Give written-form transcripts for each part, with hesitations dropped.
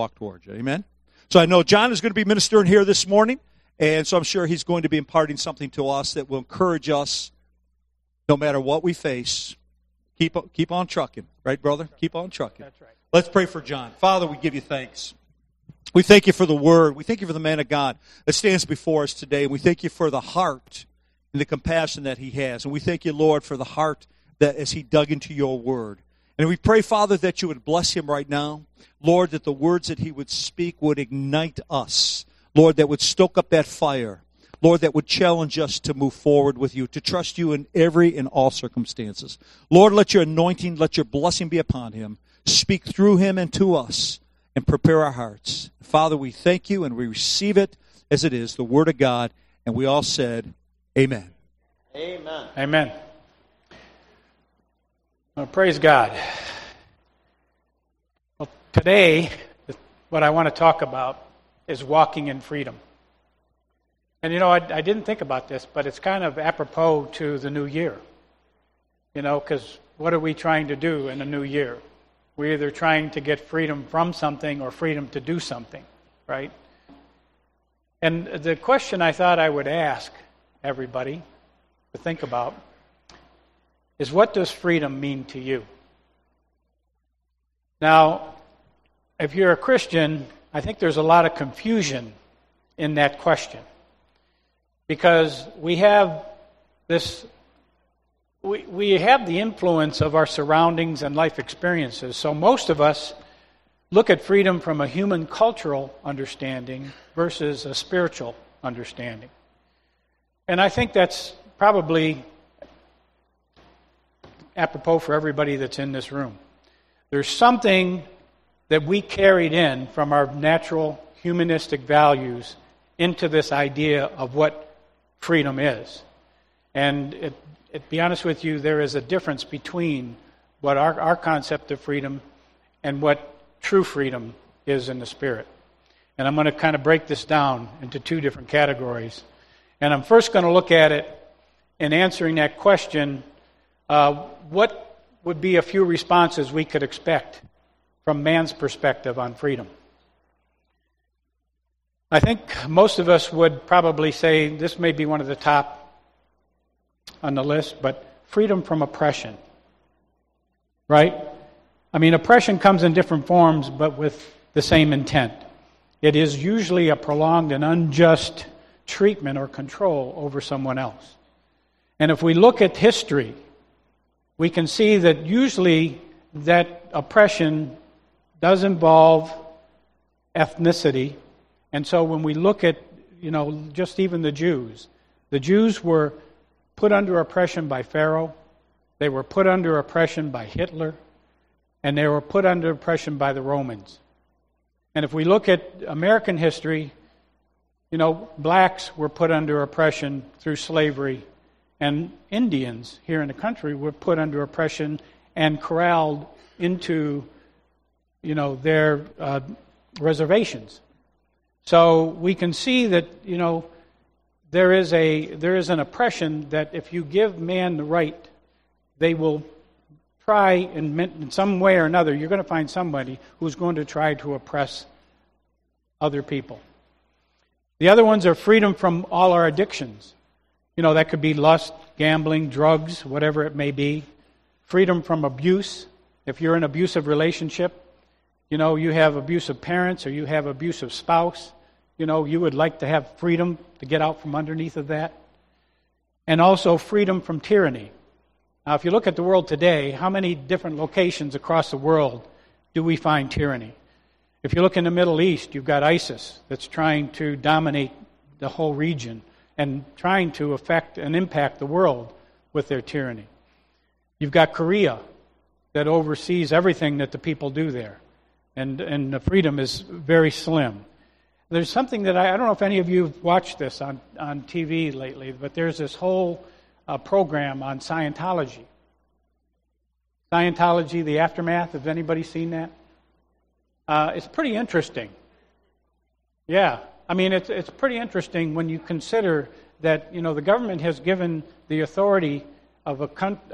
walk towards you. Amen? So I know John is going to be ministering here this morning, and so I'm sure he's going to be imparting something to us that will encourage us no matter what we face. Keep on trucking. Right, brother? Keep on trucking. That's right. Let's pray for John. Father, we give you thanks. We thank you for the word. We thank you for the man of God that stands before us today. We thank you for the heart and the compassion that he has. And we thank you, Lord, for the heart that as he dug into your word. And we pray, Father, that you would bless him right now. Lord, that the words that he would speak would ignite us. Lord, that would stoke up that fire. Lord, that would challenge us to move forward with you, to trust you in every and all circumstances. Lord, let your anointing, let your blessing be upon him. Speak through him and to us, and prepare our hearts. Father, we thank you, and we receive it as it is, the word of God. And we all said, amen. Amen. Amen. Well, praise God. Well, today, what I want to talk about is walking in freedom. And, I didn't think about this, but it's kind of apropos to the new year. Because what are we trying to do in the new year? We're either trying to get freedom from something or freedom to do something, right? And the question I thought I would ask everybody to think about is, what does freedom mean to you? Now, if you're a Christian, I think there's a lot of confusion in that question. Because we have this, we have the influence of our surroundings and life experiences. So most of us look at freedom from a human cultural understanding versus a spiritual understanding. And I think that's probably apropos for everybody that's in this room. There's something that we carried in from our natural humanistic values into this idea of what freedom is. And to be honest with you, there is a difference between what our concept of freedom and what true freedom is in the Spirit. And I'm going to kind of break this down into two different categories. And I'm first going to look at it in answering that question, what would be a few responses we could expect from man's perspective on freedom? I think most of us would probably say this may be one of the top on the list, but freedom from oppression, right? I mean, oppression comes in different forms, but with the same intent. It is usually a prolonged and unjust treatment or control over someone else. And if we look at history, we can see that usually that oppression does involve ethnicity. And so when we look at, just even the Jews were put under oppression by Pharaoh, they were put under oppression by Hitler, and they were put under oppression by the Romans. And if we look at American history, blacks were put under oppression through slavery, and Indians here in the country were put under oppression and corralled into, their reservations. So we can see that, there is an oppression that if you give man the right, they will try in some way or another, you're going to find somebody who's going to try to oppress other people. The other ones are freedom from all our addictions. That could be lust, gambling, drugs, whatever it may be. Freedom from abuse. If you're in an abusive relationship, you have abusive parents or you have abusive spouse, you would like to have freedom to get out from underneath of that. And also freedom from tyranny. Now, if you look at the world today, how many different locations across the world do we find tyranny? If you look in the Middle East, you've got ISIS that's trying to dominate the whole region and trying to affect and impact the world with their tyranny. You've got Korea that oversees everything that the people do there. And the freedom is very slim. There's something that I don't know if any of you have watched this on TV lately, but there's this whole program on Scientology. Scientology, the aftermath. Has anybody seen that? It's pretty interesting. Yeah. I mean, it's pretty interesting when you consider that, the government has given the authority of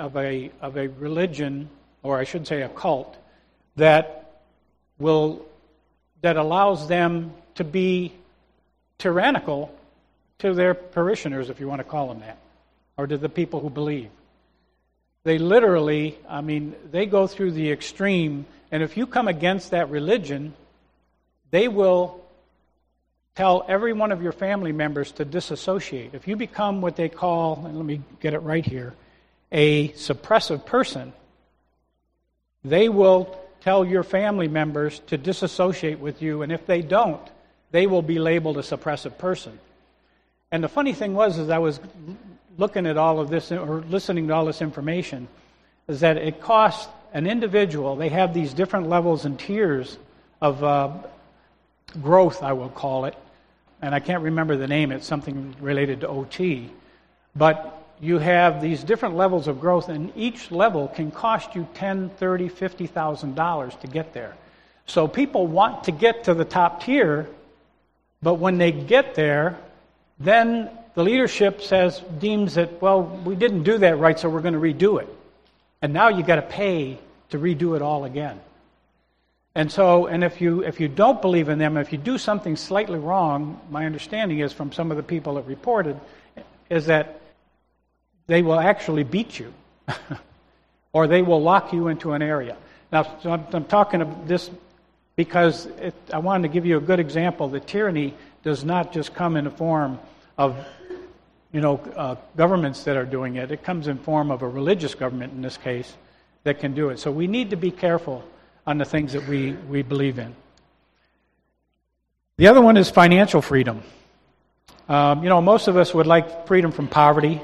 a religion, or I should say a cult, that will that allows them to be tyrannical to their parishioners, if you want to call them that, or to the people who believe. They literally, they go through the extreme, and if you come against that religion, they will tell every one of your family members to disassociate. If you become what they call, and let me get it right here, a suppressive person, they will tell your family members to disassociate with you, and if they don't, they will be labeled a suppressive person. And the funny thing was, as I was looking at all of this, or listening to all this information, is that it costs an individual, they have these different levels and tiers of growth, I will call it, and I can't remember the name, it's something related to OT, but you have these different levels of growth, and each level can cost you $10,000, $30,000, $50,000 to get there. So people want to get to the top tier, but when they get there, then the leadership deems that, well, we didn't do that right, so we're going to redo it. And now you got to pay to redo it all again. And if you don't believe in them, if you do something slightly wrong, my understanding is from some of the people that reported, is that they will actually beat you, or they will lock you into an area. Now, so I'm talking of this because I wanted to give you a good example that tyranny does not just come in the form of governments that are doing it. It comes in form of a religious government in this case that can do it. So we need to be careful on the things that we believe in. The other one is financial freedom. Most of us would like freedom from poverty.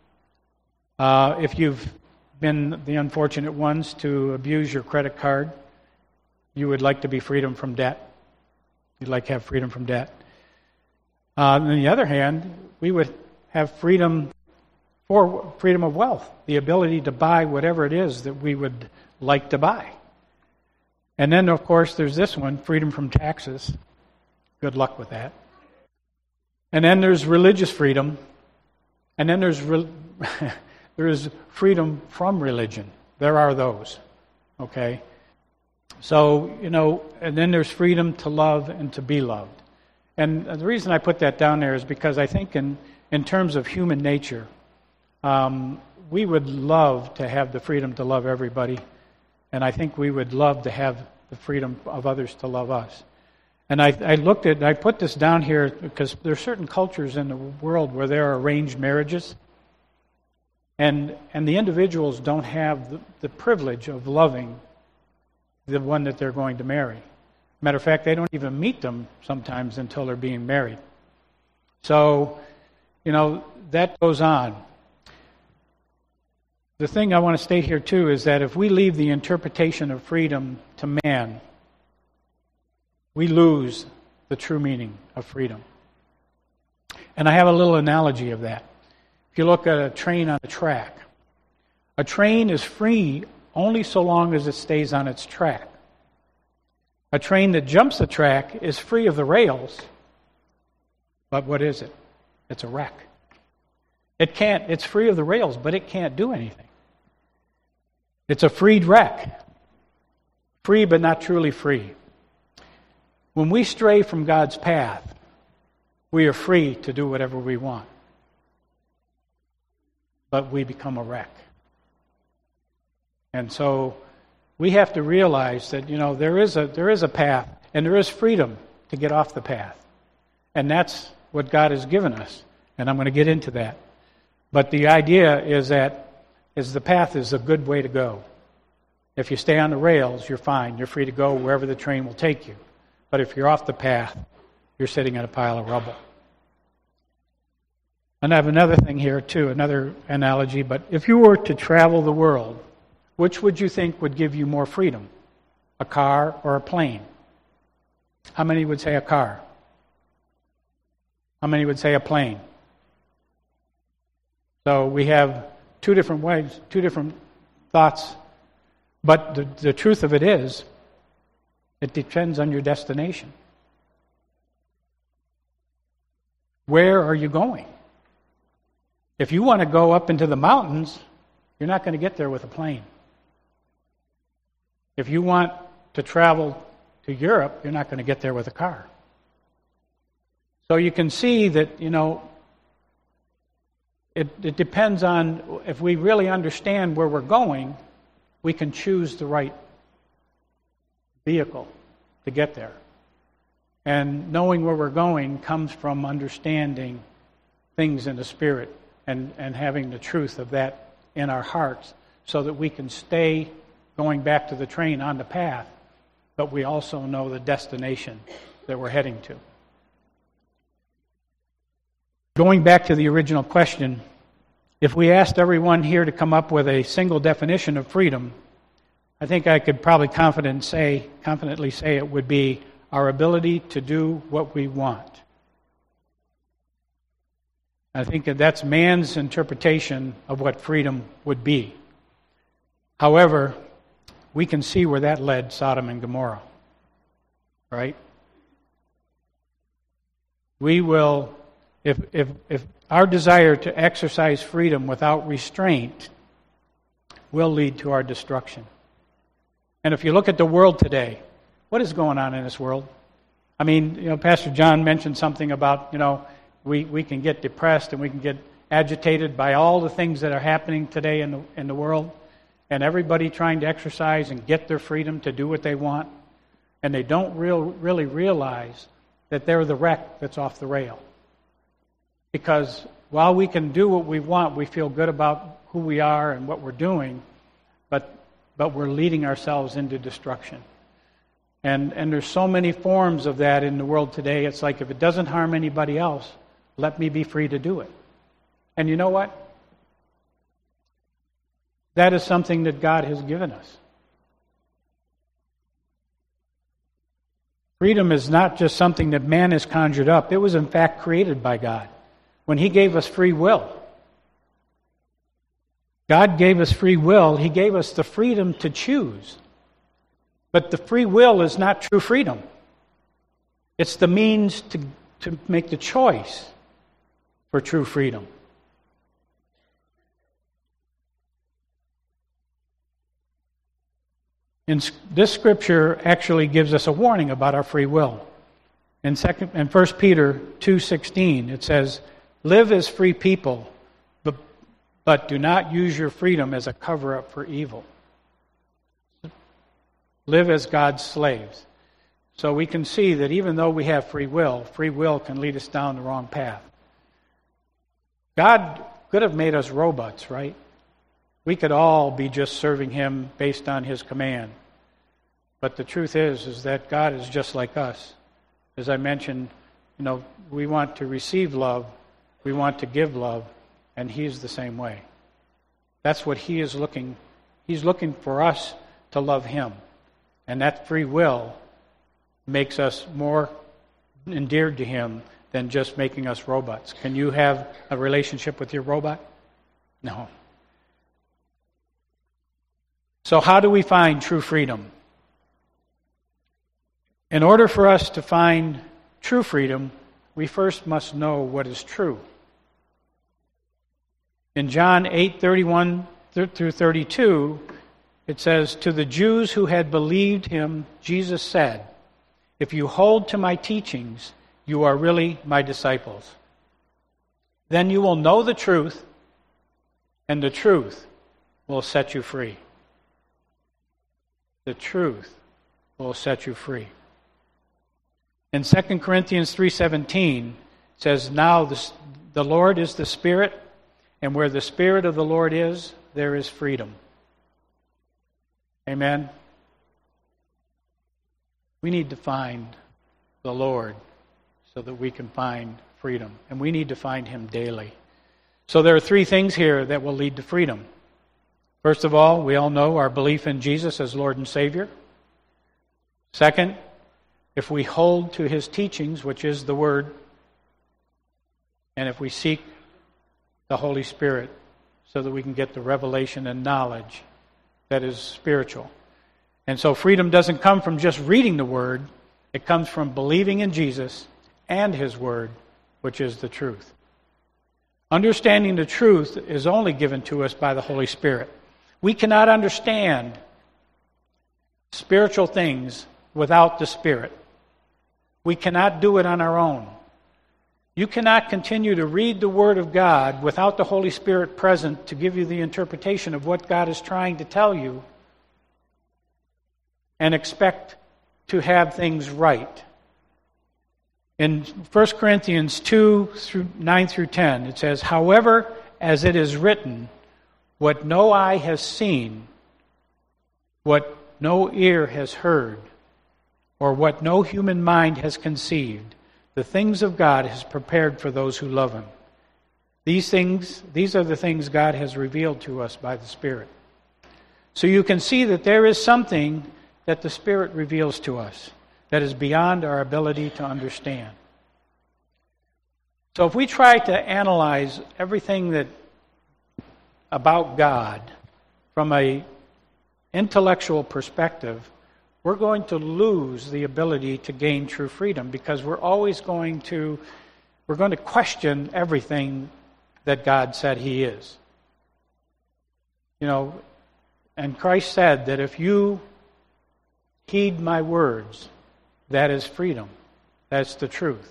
If you've been the unfortunate ones to abuse your credit card, you would like to be freedom from debt. You'd like to have freedom from debt. On the other hand, we would have freedom of wealth, the ability to buy whatever it is that we would like to buy. And then, of course, there's this one, freedom from taxes. Good luck with that. And then there's religious freedom. And then there's there is freedom from religion. There are those. Okay? So, and then there's freedom to love and to be loved. And the reason I put that down there is because I think in terms of human nature, we would love to have the freedom to love everybody. And I think we would love to have the freedom of others to love us. And I put this down here because there are certain cultures in the world where there are arranged marriages. And the individuals don't have the privilege of loving the one that they're going to marry. Matter of fact, they don't even meet them sometimes until they're being married. So, that goes on. The thing I want to state here, too, is that if we leave the interpretation of freedom to man, we lose the true meaning of freedom. And I have a little analogy of that. If you look at a train on a track, a train is free only so long as it stays on its track. A train that jumps the track is free of the rails, but what is it? It's a wreck. It's free of the rails, but it can't do anything. It's a freed wreck. Free, but not truly free. When we stray from God's path, we are free to do whatever we want. But we become a wreck. And so we have to realize that, there is a path, and there is freedom to get off the path. And that's what God has given us. And I'm going to get into that. But the idea is the path is a good way to go. If you stay on the rails, you're fine. You're free to go wherever the train will take you. But if you're off the path, you're sitting in a pile of rubble. And I have another thing here, too, another analogy. But if you were to travel the world, which would you think would give you more freedom? A car or a plane? How many would say a car? How many would say a plane? So we have two different ways, two different thoughts. But the truth of it is, it depends on your destination. Where are you going? If you want to go up into the mountains, you're not going to get there with a plane. If you want to travel to Europe, you're not going to get there with a car. So you can see that, it depends on, if we really understand where we're going, we can choose the right vehicle to get there. And knowing where we're going comes from understanding things in the Spirit and having the truth of that in our hearts so that we can stay going back to the train on the path, but we also know the destination that we're heading to. Going back to the original question, if we asked everyone here to come up with a single definition of freedom, I think I could probably confidently say it would be our ability to do what we want. I think that's man's interpretation of what freedom would be. However, we can see where that led Sodom and Gomorrah. Right? We will, if our desire to exercise freedom without restraint will lead to our destruction. And if you look at the world today, what is going on in this world? I mean, Pastor John mentioned something about, we can get depressed and we can get agitated by all the things that are happening today in the world, and everybody trying to exercise and get their freedom to do what they want, and they don't really realize that they're the wreck that's off the rail. Because while we can do what we want, we feel good about who we are and what we're doing, but we're leading ourselves into destruction. And there's so many forms of that in the world today. It's like, if it doesn't harm anybody else, let me be free to do it. And you know what? That is something that God has given us. Freedom is not just something that man has conjured up. It was in fact created by God. When He gave us free will, God gave us free will. He gave us the freedom to choose. But the free will is not true freedom. It's the means to make the choice for true freedom. And this scripture actually gives us a warning about our free will. In 1 Peter 2:16, it says, "Live as free people, but do not use your freedom as a cover-up for evil." Live as God's slaves. So we can see that even though we have free will can lead us down the wrong path. God could have made us robots, right? We could all be just serving Him based on His command. But the truth is that God is just like us. As I mentioned, we want to receive love, we want to give love, and He's the same way. That's what He is looking. He's looking for us to love Him. And that free will makes us more endeared to Him than just making us robots. Can you have a relationship with your robot? No. So how do we find true freedom? In order for us to find true freedom, we first must know what is true. In John 8:31 through 32, it says, "To the Jews who had believed Him, Jesus said, 'If you hold to my teachings, you are really my disciples. Then you will know the truth, and the truth will set you free.'" The truth will set you free. In 2 Corinthians 3:17, it says, "Now the Lord is the Spirit, and where the Spirit of the Lord is, there is freedom." Amen? We need to find the Lord so that we can find freedom. And we need to find Him daily. So there are three things here that will lead to freedom. First of all, we all know our belief in Jesus as Lord and Savior. Second, if we hold to His teachings, which is the Word, and if we seek the Holy Spirit so that we can get the revelation and knowledge that is spiritual. And so freedom doesn't come from just reading the Word. It comes from believing in Jesus and His Word, which is the truth. Understanding the truth is only given to us by the Holy Spirit. We cannot understand spiritual things without the Spirit. We cannot do it on our own. You cannot continue to read the Word of God without the Holy Spirit present to give you the interpretation of what God is trying to tell you and expect to have things right. In 1 Corinthians 2:9 through 10, it says, "However, as it is written, what no eye has seen, what no ear has heard, or what no human mind has conceived, the things of God has prepared for those who love Him. These are the things God has revealed to us by the Spirit." So you can see that there is something that the Spirit reveals to us that is beyond our ability to understand. So if we try to analyze everything about God from an intellectual perspective, we're going to lose the ability to gain true freedom, because we're going to question everything that God said He is. And Christ said that if you heed my words, that is freedom. That's the truth.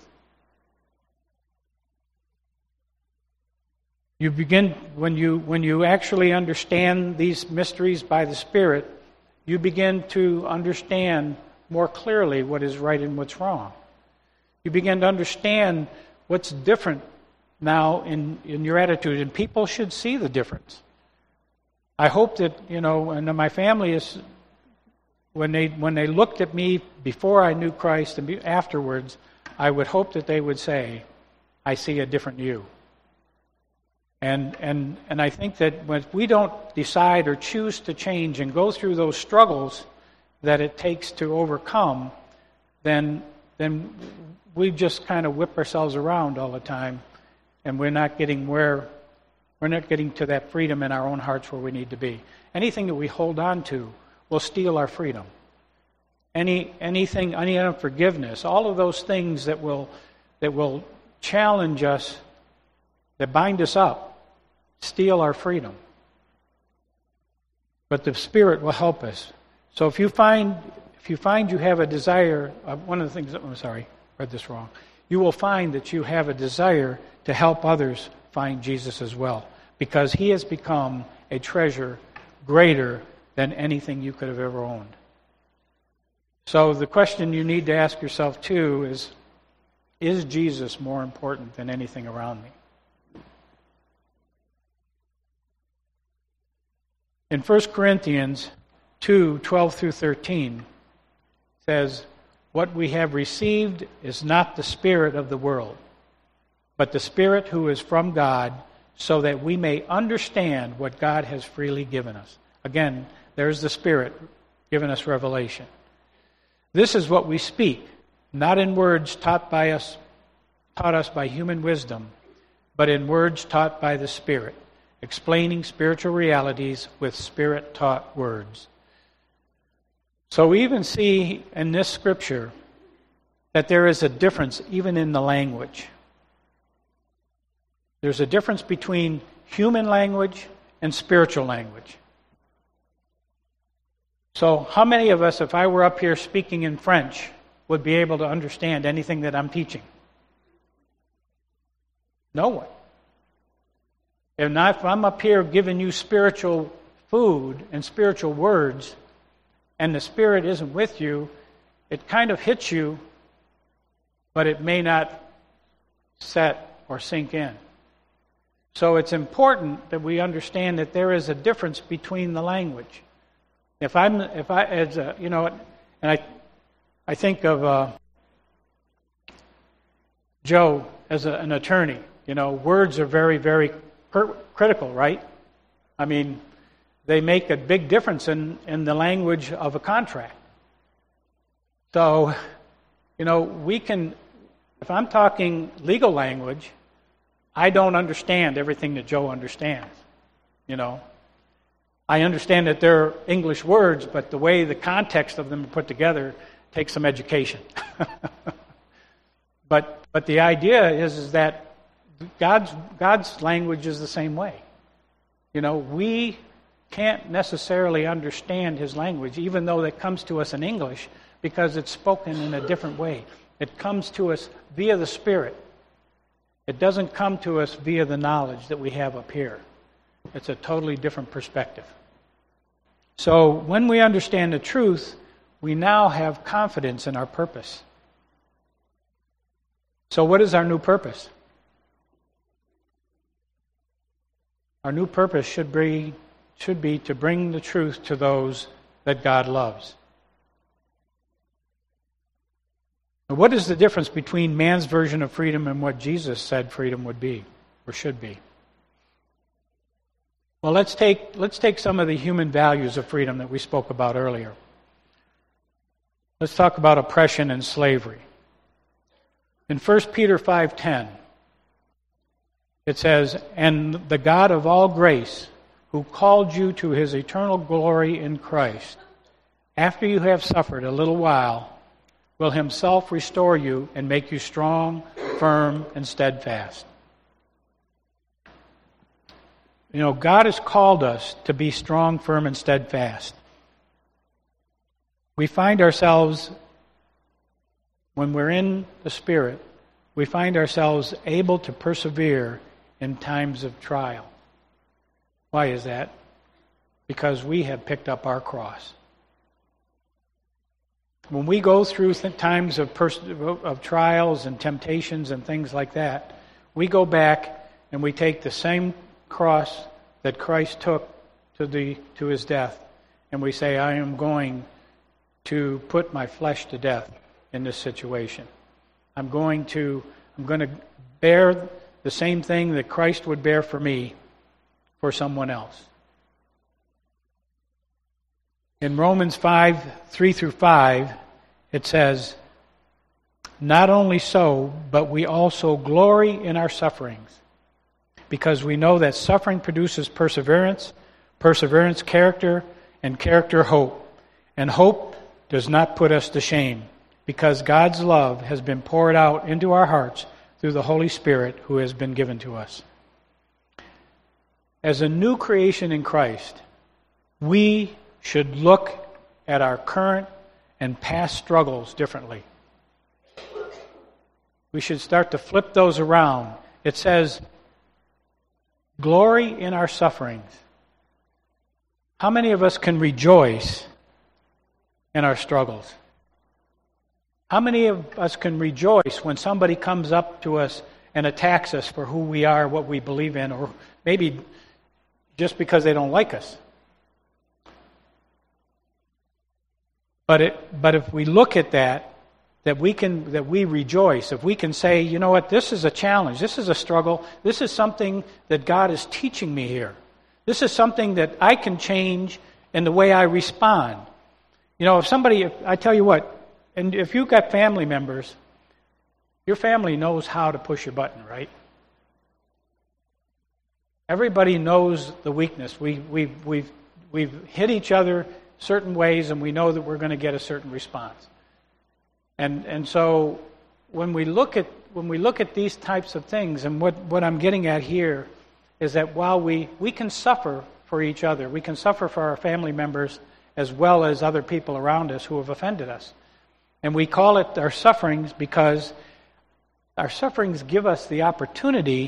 You begin, when you actually understand these mysteries by the Spirit, you begin to understand more clearly what is right and what's wrong. You begin to understand what's different now in your attitude, and people should see the difference. I hope that, and my family is, when they looked at me before I knew Christ and afterwards, I would hope that they would say, "I see a different you." And I think that when we don't decide or choose to change and go through those struggles that it takes to overcome, then we just kind of whip ourselves around all the time, and we're not getting to that freedom in our own hearts where we need to be. Anything that we hold on to will steal our freedom. Any unforgiveness, all of those things that will challenge us, that bind us up, steal our freedom. But the Spirit will help us. So if you find you have a desire, one of the things, read this wrong. You will find that you have a desire to help others find Jesus as well, because He has become a treasure greater than anything you could have ever owned. So the question you need to ask yourself too is Jesus more important than anything around me? In 1 Corinthians 2:12 through 13 says, "What we have received is not the spirit of the world, but the Spirit who is from God, so that we may understand what God has freely given us." Again, there's the Spirit giving us revelation. "This is what we speak, not in words taught us by human wisdom, but in words taught by the Spirit, explaining spiritual realities with Spirit-taught words." So we even see in this scripture that there is a difference even in the language. There's a difference between human language and spiritual language. So how many of us, if I were up here speaking in French, would be able to understand anything that I'm teaching? No one. And if I'm up here giving you spiritual food and spiritual words, and the Spirit isn't with you, it kind of hits you, but it may not set or sink in. So it's important that we understand that there is a difference between the language. I think of Joe as an attorney. Words are very, very critical, right? I mean, they make a big difference in the language of a contract. So, if I'm talking legal language, I don't understand everything that Joe understands. I understand that they're English words, but the way the context of them are put together takes some education. But the idea is that God's language is the same way. We can't necessarily understand His language, even though that comes to us in English, because it's spoken in a different way. It comes to us via the Spirit. It doesn't come to us via the knowledge that we have up here. It's a totally different perspective. So when we understand the truth, we now have confidence in our purpose. So what is our new purpose? Our new purpose should be to bring the truth to those that God loves. Now, what is the difference between man's version of freedom and what Jesus said freedom would be, or should be? Well, let's take some of the human values of freedom that we spoke about earlier. Let's talk about oppression and slavery. In 1 Peter 5:10, it says, "And the God of all grace, who called you to his eternal glory in Christ, after you have suffered a little while, will himself restore you and make you strong, firm, and steadfast." You know, God has called us to be strong, firm, and steadfast. We find ourselves, when we're in the Spirit, we find ourselves able to persevere in times of trial. Why is that? Because we have picked up our cross. When we go through times of trials and temptations and things like that, we go back and we take the same cross that Christ took to his death, and we say, I am going to put my flesh to death in this situation. I'm going to bear the same thing that Christ would bear for me for someone else. In Romans 5:3-5, it says, "Not only so, but we also glory in our sufferings, because we know that suffering produces perseverance, perseverance character, and character hope. And hope does not put us to shame, because God's love has been poured out into our hearts through the Holy Spirit who has been given to us." As a new creation in Christ, we should look at our current and past struggles differently. We should start to flip those around. It says, glory in our sufferings. How many of us can rejoice in our struggles? How many of us can rejoice when somebody comes up to us and attacks us for who we are, what we believe in, or maybe just because they don't like us? But if we look at that we rejoice, if we can say, you know what, this is a challenge, this is a struggle, this is something that God is teaching me here. This is something that I can change in the way I respond. You know, I tell you what, and if you've got family members, your family knows how to push your button, right? Everybody knows the weakness. We've hit each other certain ways, and we know that we're going to get a certain response. And so when we look at these types of things, and what I'm getting at here is that while we can suffer for each other, we can suffer for our family members as well as other people around us who have offended us. And we call it our sufferings because our sufferings give us the opportunity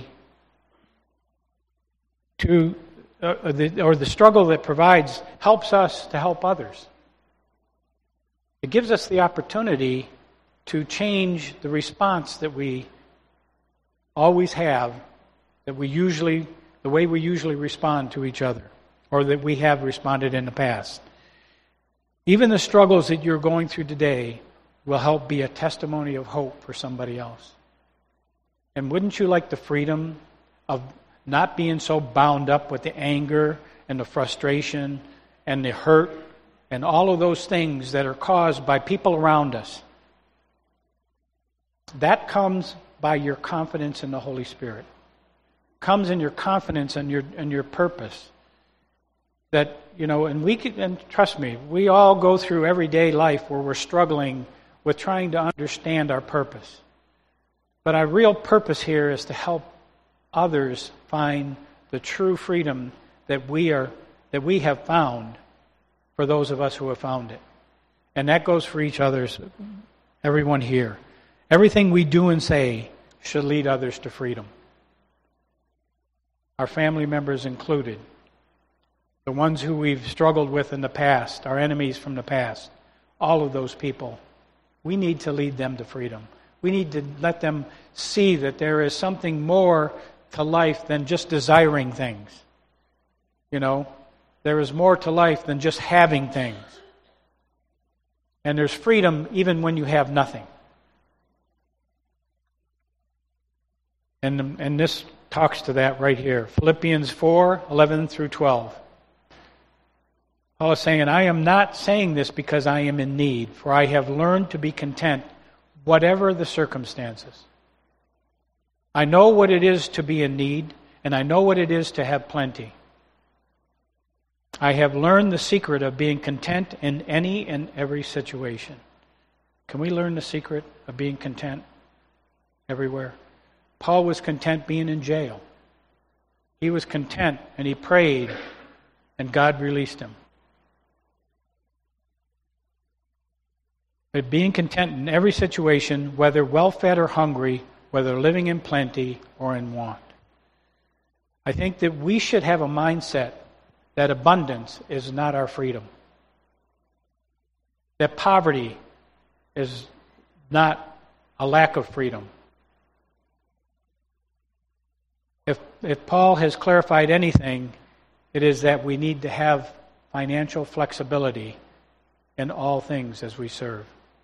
to, or the struggle that provides helps us to help others. It gives us the opportunity to change the response that we always have, the way we usually respond to each other, or that we have responded in the past. Even the struggles that you're going through today will help be a testimony of hope for somebody else. And wouldn't you like the freedom of not being so bound up with the anger and the frustration and the hurt and all of those things that are caused by people around us? That comes by your confidence in the Holy Spirit. Comes in your confidence and your purpose. That, you know, and trust me, we all go through everyday life where we're struggling with trying to understand our purpose. But our real purpose here is to help others find the true freedom that we have found for those of us who have found it. And that goes for everyone here. Everything we do and say should lead others to freedom. Our family members included. The ones who we've struggled with in the past, our enemies from the past. All of those people. We need to lead them to freedom. We need to let them see that there is something more to life than just desiring things. You know, there is more to life than just having things. And there's freedom even when you have nothing. And this talks to that right here. Philippians 4:11 through 12. Paul is saying, I am not saying this because I am in need, for I have learned to be content, whatever the circumstances. I know what it is to be in need, and I know what it is to have plenty. I have learned the secret of being content in any and every situation. Can we learn the secret of being content everywhere? Paul was content being in jail. He was content, and he prayed, and God released him. But being content in every situation, whether well-fed or hungry, whether living in plenty or in want. I think that we should have a mindset that abundance is not our freedom. That poverty is not a lack of freedom. If Paul has clarified anything, it is that we need to have financial flexibility in all things as we serve.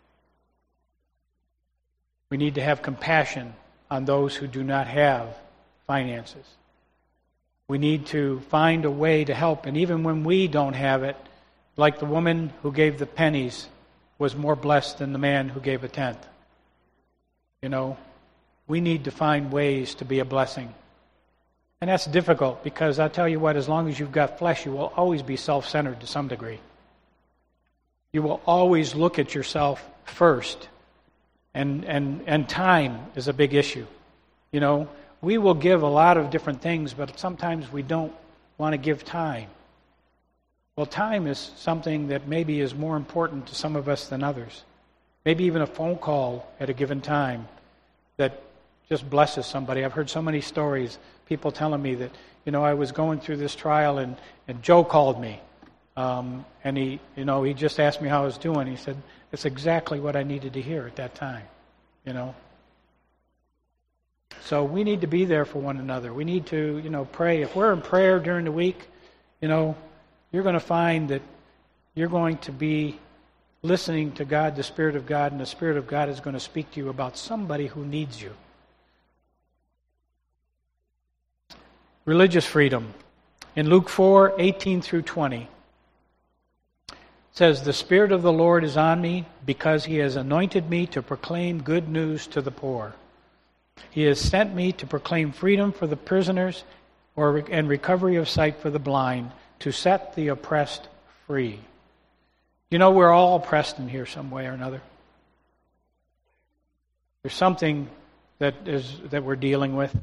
We need to have compassion on those who do not have finances. We need to find a way to help. And even when we don't have it, like the woman who gave the pennies was more blessed than the man who gave a tenth. You know, we need to find ways to be a blessing. And that's difficult because I'll tell you what, as long as you've got flesh, you will always be self-centered to some degree. You will always look at yourself first. And time is a big issue. You know, we will give a lot of different things, but sometimes we don't want to give time. Well, time is something that maybe is more important to some of us than others. Maybe even a phone call at a given time that just blesses somebody. I've heard so many stories, people telling me that, you know, I was going through this trial and Joe called me. And he just asked me how I was doing. He said, it's exactly what I needed to hear at that time, you know. So we need to be there for one another. We need to, pray. If we're in prayer during the week, you're going to find that you're going to be listening to God, the Spirit of God, and the Spirit of God is going to speak to you about somebody who needs you. Religious freedom. In Luke 4:18 through 20, it says, the Spirit of the Lord is on me because He has anointed me to proclaim good news to the poor. He has sent me to proclaim freedom for the prisoners and recovery of sight for the blind, to set the oppressed free. You know, we're all oppressed in here some way or another. There's something that we're dealing with.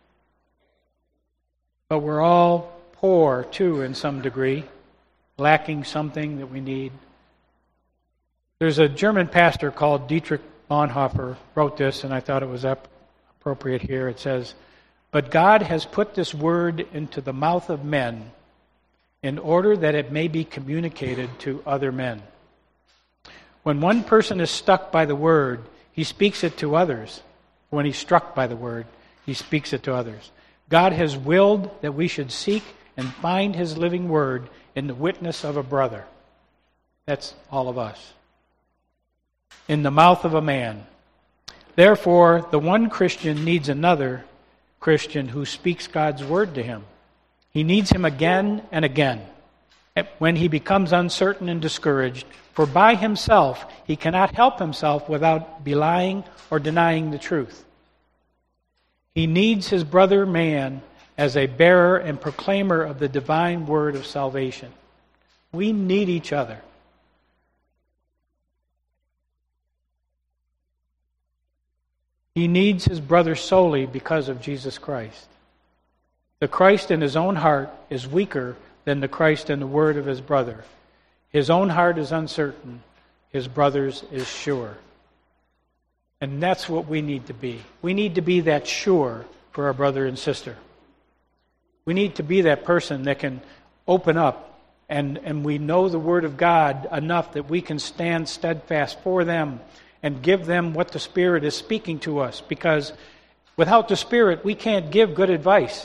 But we're all poor, too, in some degree, lacking something that we need. There's a German pastor called Dietrich Bonhoeffer wrote this, and I thought it was appropriate here. It says, but God has put this word into the mouth of men in order that it may be communicated to other men. When one person is stuck by the word, he speaks it to others. When he's struck by the word, he speaks it to others. God has willed that we should seek and find His living word in the witness of a brother. That's all of us. In the mouth of a man. Therefore, the one Christian needs another Christian who speaks God's word to him. He needs him again and again when he becomes uncertain and discouraged, for by himself he cannot help himself without belying or denying the truth. He needs his brother man as a bearer and proclaimer of the divine word of salvation. We need each other. He needs his brother solely because of Jesus Christ. The Christ in his own heart is weaker than the Christ in the word of his brother. His own heart is uncertain. his brothers is sure. And that's what we need to be. We need to be that sure for our brother and sister. We need to be that person that can open up and we know the Word of God enough that we can stand steadfast for them and give them what the Spirit is speaking to us. Because without the Spirit, we can't give good advice.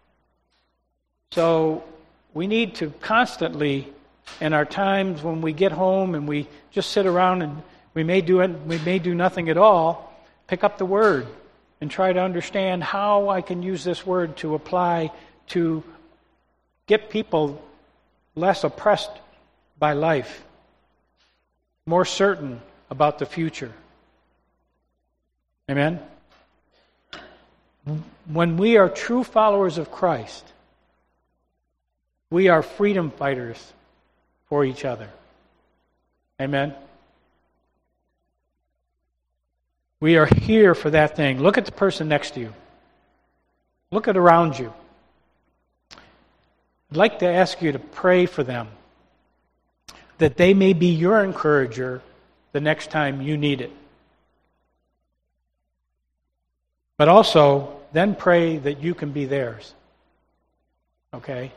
So we need to constantly, in our times when we get home and we just sit around and we may do nothing at all, pick up the Word and try to understand how I can use this Word to apply to get people less oppressed by life, more certain about the future. Amen? When we are true followers of Christ, we are freedom fighters for each other. Amen? We are here for that thing. Look at the person next to you. Look at around you. I'd like to ask you to pray for them, that they may be your encourager the next time you need it. But also, then pray that you can be theirs. Okay?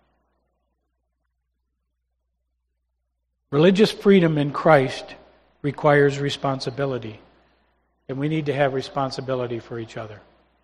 Religious freedom in Christ requires responsibility. And we need to have responsibility for each other.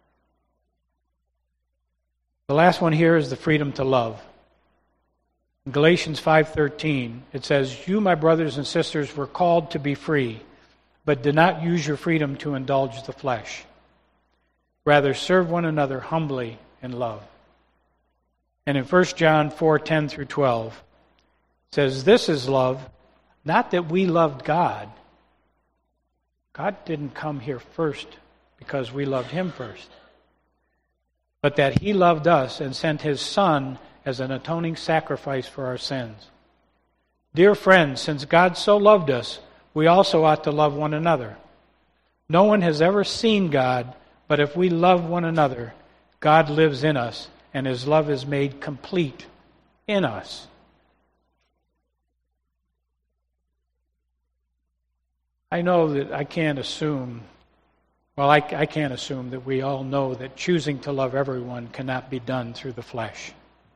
The last one here is the freedom to love. In Galatians 5:13, it says, "You, my brothers and sisters, were called to be free, but do not use your freedom to indulge the flesh. Rather, serve one another humbly in love." And in 1 John 4:10 through 12, it says, "This is love, not that we loved God." God didn't come here first because we loved Him first, but that He loved us and sent His Son as an atoning sacrifice for our sins. Dear friends, since God so loved us, we also ought to love one another. No one has ever seen God, but if we love one another, God lives in us, and His love is made complete in us. I know that I can't assume that we all know that choosing to love everyone cannot be done through the flesh.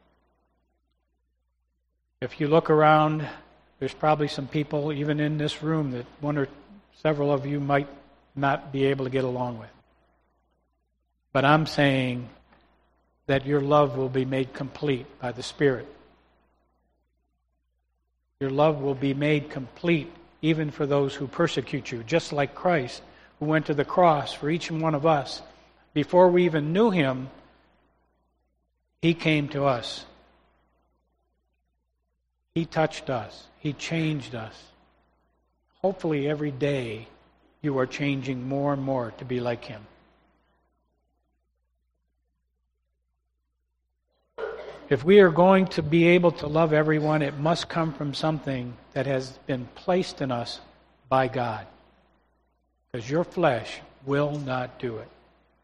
If you look around, there's probably some people, even in this room, that one or several of you might not be able to get along with. But I'm saying that your love will be made complete by the Spirit. Your love will be made complete even for those who persecute you, just like Christ, who went to the cross for each and one of us. Before we even knew Him, He came to us. He touched us. He changed us. Hopefully every day you are changing more and more to be like Him. If we are going to be able to love everyone, it must come from something that has been placed in us by God. Because your flesh will not do it.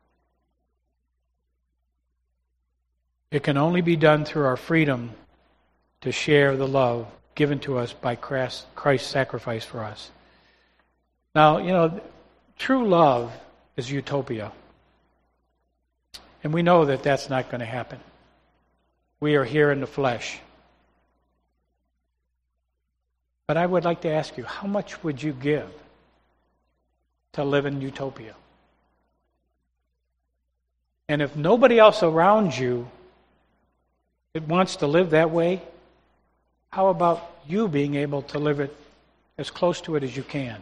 It can only be done through our freedom to share the love given to us by Christ's sacrifice for us. Now, true love is utopia. And we know that that's not going to happen. We are here in the flesh. But I would like to ask you, how much would you give to live in utopia? And if nobody else around you wants to live that way, how about you being able to live it as close to it as you can?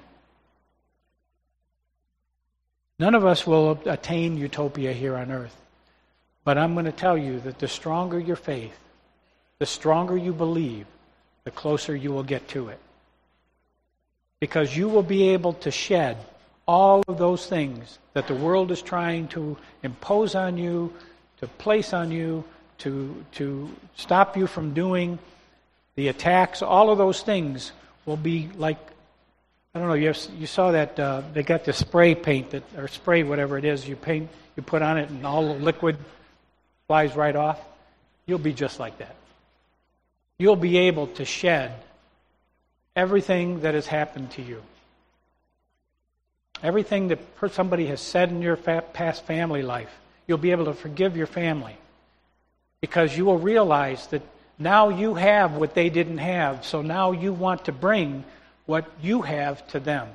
None of us will attain utopia here on earth. But I'm going to tell you that the stronger your faith, the stronger you believe, the closer you will get to it. Because you will be able to shed all of those things that the world is trying to impose on you, to place on you, to stop you from doing, the attacks. All of those things will be like, I don't know, you saw that they got the spray paint, or spray, whatever it is, you put on it and all the liquid flies right off. You'll be just like that. You'll be able to shed everything that has happened to you. Everything that somebody has said in your past family life, you'll be able to forgive your family. Because you will realize that now you have what they didn't have, so now you want to bring what you have to them.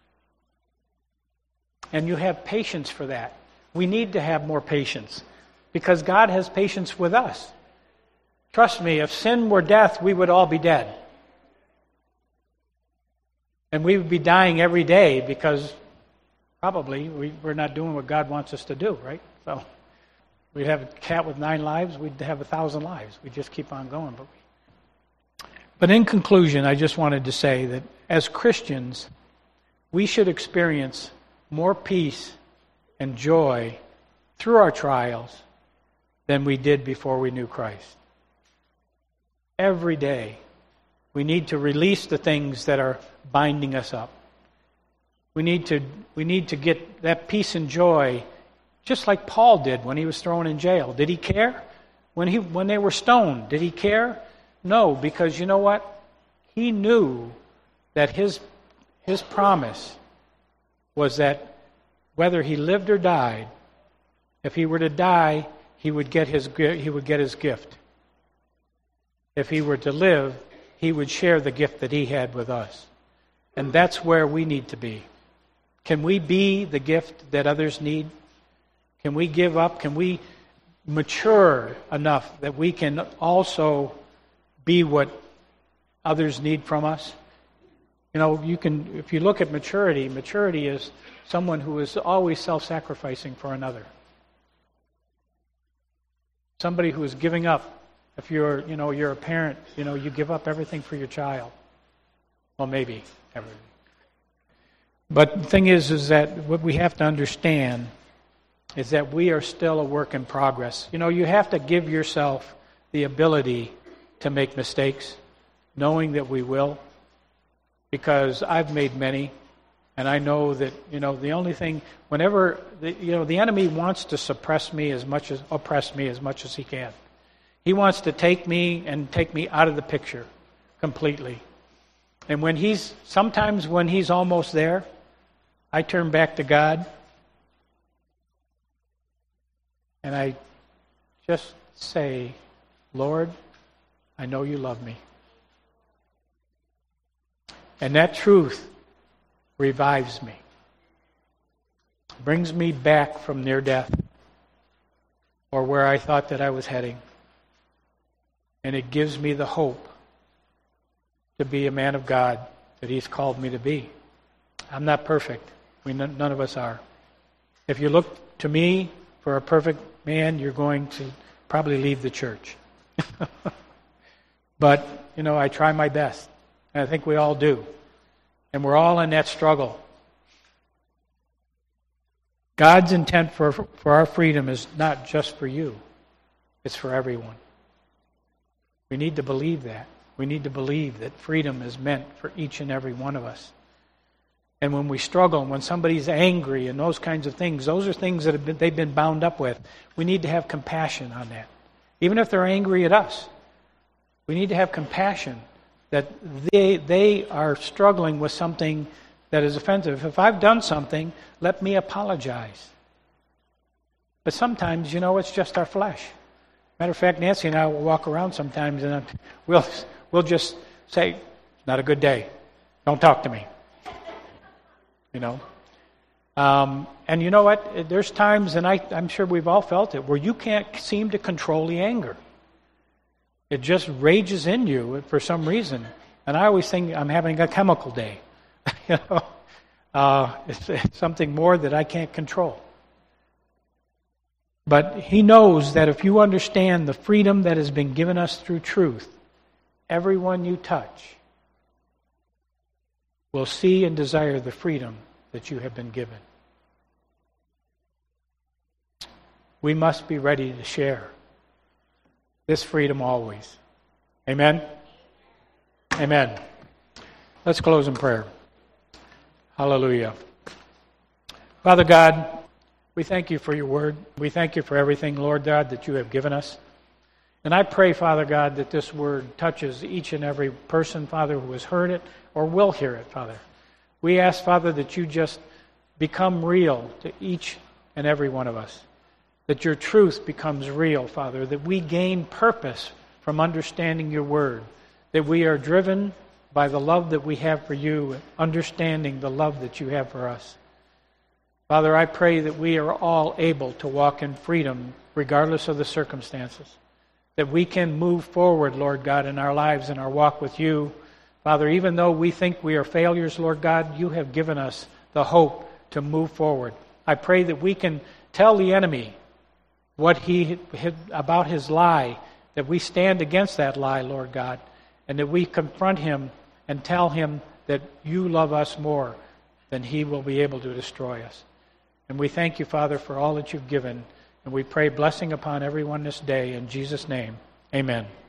And you have patience for that. We need to have more patience because God has patience with us. Trust me, if sin were death, we would all be dead. And we would be dying every day because probably we're not doing what God wants us to do, right? So we'd have a cat with 9 lives, we'd have 1,000 lives. We'd just keep on going. But in conclusion, I just wanted to say that as Christians, we should experience more peace and joy through our trials than we did before we knew Christ. Every day, we need to release the things that are binding us up. We need to get that peace and joy, just like Paul did when he was thrown in jail. Did he care? When they were stoned, did he care? No, because you know what? He knew that his promise was that whether he lived or died, if he were to die, he would get his gift. If he were to live, he would share the gift that he had with us. And that's where we need to be. Can we be the gift that others need? Can we give up? Can we mature enough that we can also be what others need from us? You know, if you look at maturity is someone who is always self-sacrificing for another. Somebody who is giving up. If you're a parent, you give up everything for your child. Well, maybe everything. But the thing is that what we have to understand is that we are still a work in progress. You have to give yourself the ability to make mistakes, knowing that we will, because I've made many, and I know that, the only thing, whenever, the enemy wants to oppress me as much as he can. He wants to take me out of the picture completely. And sometimes when he's almost there, I turn back to God and I just say, Lord, I know you love me. And that truth revives me, brings me back from near death or where I thought that I was heading. And it gives me the hope to be a man of God that He's called me to be. I'm not perfect. None of us are. If you look to me for a perfect man, you're going to probably leave the church. But, I try my best. And I think we all do. And we're all in that struggle. God's intent for our freedom is not just for you. It's for everyone. We need to believe that. We need to believe that freedom is meant for each and every one of us. And when we struggle, and when somebody's angry and those kinds of things, those are things that they've been bound up with. We need to have compassion on that. Even if they're angry at us, we need to have compassion that they are struggling with something that is offensive. If I've done something, let me apologize. But sometimes, it's just our flesh. Matter of fact, Nancy and I will walk around sometimes and we'll just say, it's not a good day. Don't talk to me. And you know what? There's times, and I'm sure we've all felt it, where you can't seem to control the anger. It just rages in you for some reason. And I always think I'm having a chemical day. It's something more that I can't control. But He knows that if you understand the freedom that has been given us through truth, everyone you touch will see and desire the freedom that you have been given. We must be ready to share this freedom always. Amen? Amen. Let's close in prayer. Hallelujah. Father God, we thank you for your word. We thank you for everything, Lord God, that you have given us. And I pray, Father God, that this word touches each and every person, Father, who has heard it or will hear it, Father. We ask, Father, that you just become real to each and every one of us. That your truth becomes real, Father. That we gain purpose from understanding your word. That we are driven by the love that we have for you, understanding the love that you have for us. Father, I pray that we are all able to walk in freedom regardless of the circumstances. That we can move forward, Lord God, in our lives and our walk with you. Father, even though we think we are failures, Lord God, you have given us the hope to move forward. I pray that we can tell the enemy about his lie, that we stand against that lie, Lord God, and that we confront him and tell him that you love us more than he will be able to destroy us. And we thank you, Father, for all that you've given. And we pray blessing upon everyone this day. In Jesus' name, amen.